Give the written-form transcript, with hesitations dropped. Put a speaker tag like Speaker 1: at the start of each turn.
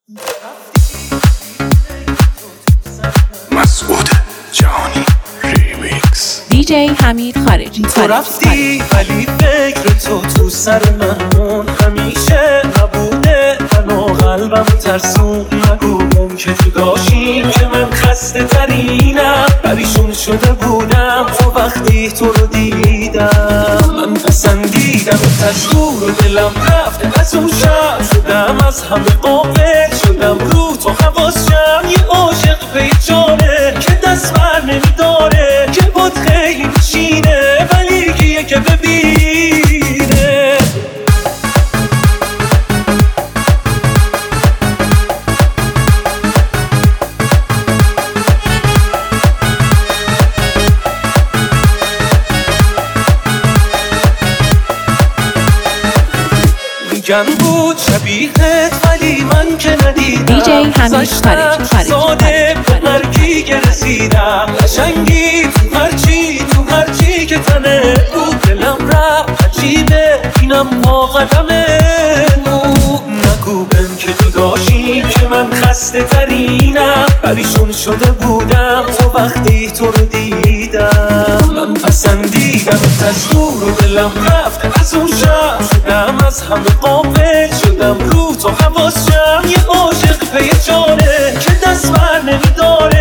Speaker 1: مسعود جهانی ریمیکس.
Speaker 2: دیجی حمید خارجی.
Speaker 3: تو رفتی ولی فکر تو سر من همیشه نبوده. من و قلبم ترسون نگو ممکن جداشیم که من خسته ترینم. پریشون شده بودم تو وقتی تو رو دیدم. من پسندیدم از دور و دلم رفت از اون شب. شدم از همه قابل شدم رو تو حواسم. یه عاشق پیچانه که دست بر نمیداره که بود خیلی میشینه ولی کیه که ببینه. میگن بود شبیهت ولی من که ندیدم.
Speaker 2: دیجی حمید خارجی.
Speaker 3: ساده به مرگی که رسیدم. قشنگی تو هرچی که تنه بود. دلم رفت عجیبه اینم با قدمه. نگو بهم که جداشیم که من خسته ترینم. پریشون شده بودم تو وقتی تو رو دیدم. من پسندیدم از دور و دلم رفت از اون شب. شدم از همه قابل شدم رو تو حواسم. یه عاشق پیچانه که دست بر نمیداره